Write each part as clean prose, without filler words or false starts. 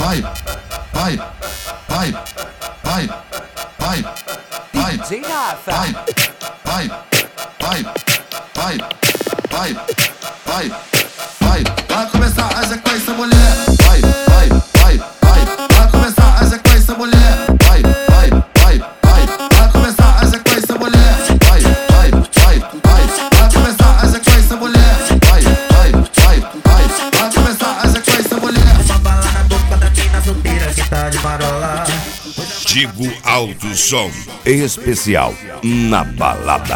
vai, vai, vai, vai, vai, vai, DJ Rafa. vai, vai, vai, vai, vai, vai, vai, vai começar a sequência, mulher. Vai, vai, vai, vai, vai começar a sequência, mulher. Vai, vai, vai, vai, vai começar a sequência, mulher. Vai, vai, vai, vai, vai começar a sequência, mulher. Vai, vai, vai, vai, vai começar a sequência, mulher. Uma bala na boca da mina solteira que tá de marola. Tigo Alto Som especial na balada.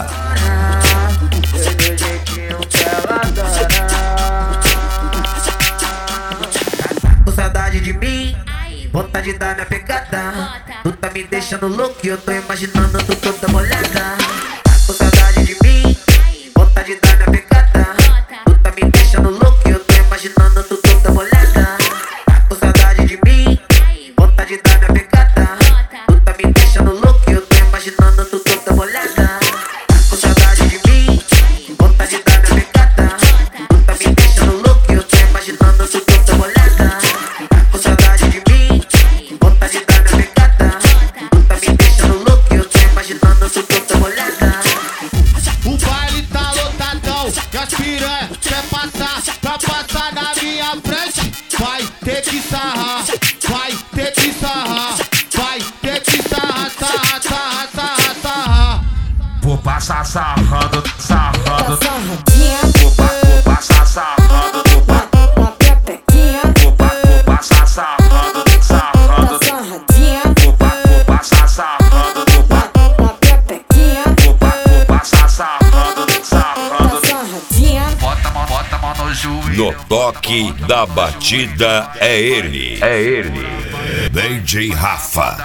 Com saudade de mim, vontade de dar minha pegada. Tu tá me deixando louco e eu tô imaginando tu toda molhada. Com saudade de mim, vontade de dar minha pegada. Tu tá me deixando louco e eu tô imaginando tu toda molhada. Com saudade de mim, vontade de dar minha pegada. Tu tá me deixando louco e eu tô imaginando tu toda molhada. Com saudade de mim, vontade de dar minha pegada. Tu tá me deixando louco e eu tô imaginando tu toda molhada. Com saudade de mim, vontade de dar minha pegada. Tu tá me deixando louco e eu tô imaginando tu toda molhada. O baile tá lotadão, e as piranha quer passar, pra passar na minha frente. Vai ter que sarrar, vai ter que sarrar, vai ter que sarrar, sarrar, sarrar, sarrar, sarrar. Vou passar sarrando, sarrando. Sarradinha, Vou passar sarrando, na pepequinha, vou passar sarrando, sarrando. sarradinha, Vou passar sarrando, na pepequinha, vou passar sarrando, sarrando. sarradinha. Bota a mão no joelho. No toque da batida é ele. É ele. DJ Rafa.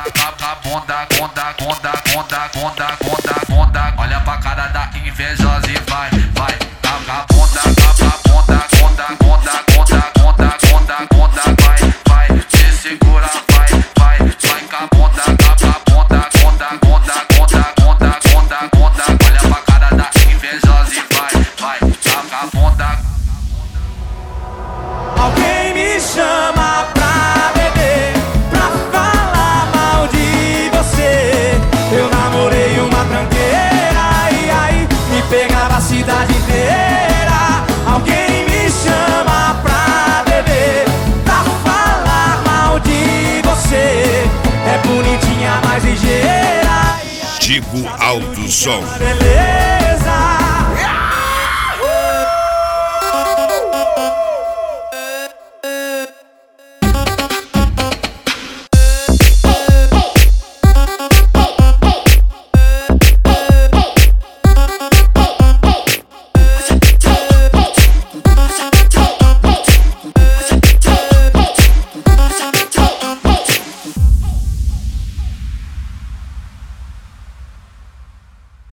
Olha pra cara da invejosa e vai, vai. Taca a bunda, vai, vai. Se segura, vai, vai. Vai com a bunda, olha pra cara da invejosa e vai, vai. Taca a bunda. Alguém me chama pra beber, pra falar mal de você. Eu namorei uma tranqueira e aí me pegava a cidade inteira. Alguém me chama pra beber, pra falar mal de você. É bonitinha, mais ligeira. Tigo Alto Som. Beleza.